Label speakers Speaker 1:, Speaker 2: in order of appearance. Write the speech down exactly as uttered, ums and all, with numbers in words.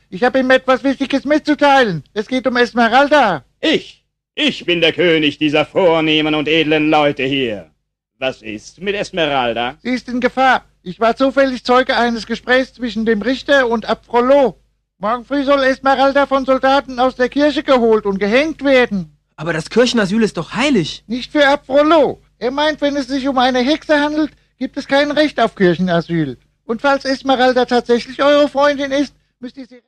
Speaker 1: Ich habe ihm etwas Wichtiges mitzuteilen. Es geht um Esmeralda.
Speaker 2: Ich? Ich bin der König dieser vornehmen und edlen Leute hier. Was ist mit Esmeralda?
Speaker 1: Sie ist in Gefahr. Ich war zufällig Zeuge eines Gesprächs zwischen dem Richter und Abfrollo. Morgen früh soll Esmeralda von Soldaten aus der Kirche geholt und gehängt werden.
Speaker 3: Aber das Kirchenasyl ist doch heilig.
Speaker 1: Nicht für Abfrollo. Er meint, wenn es sich um eine Hexe handelt, gibt es kein Recht auf Kirchenasyl. Und falls Esmeralda tatsächlich eure Freundin ist, müsst ihr sie...